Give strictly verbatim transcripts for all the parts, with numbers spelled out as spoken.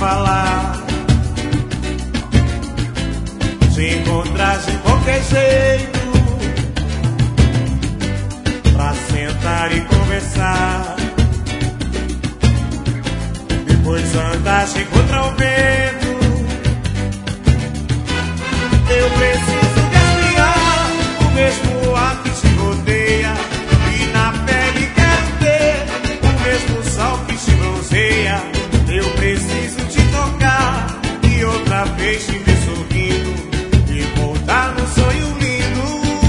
falar. Se encontrasse qualquer jeito pra sentar e conversar, depois andasse contra o vento. Eu preciso respirar o mesmo ar que te rodeia, e na pele quero ter o mesmo sol que te bronzeia. Eu preciso te tocar e outra vez te ver sorrindo e voltar no sonho lindo.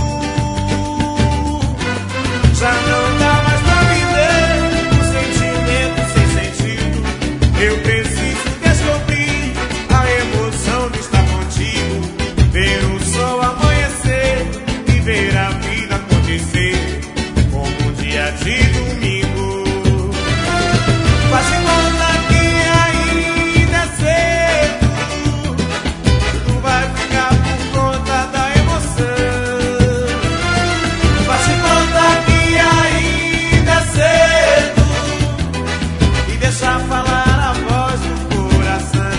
Já não dá mais pra viver um sentimento sem sentido. Eu preciso descobrir a emoção de estar contigo, ver o sol amanhecer e ver a vida acontecer como um dia de domingo. Faz de conta que ainda é cedo, tu vai ficar por conta da emoção. Faz de conta que ainda é cedo e deixa falar a voz do coração.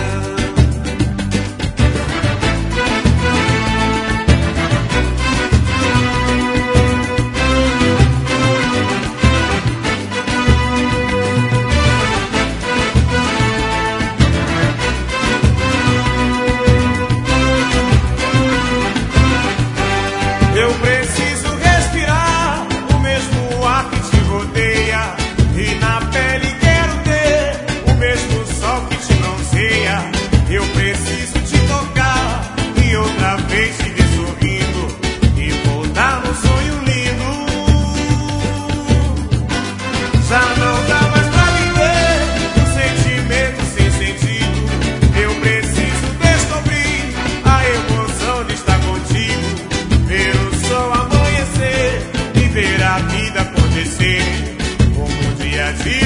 Eu preciso respirar o mesmo ar que te rodeia, e na pele quero ter o mesmo sol que te bronzeia. Eu preciso te tocar e outra vez te ver sorrindo e voltar no sonho lindo. Já não dá mais pra viver um sentimento sem sentido. Eu preciso descobrir a emoção de estar contigo, ver o sol amanhecer e ver a vida acontecer como um dia de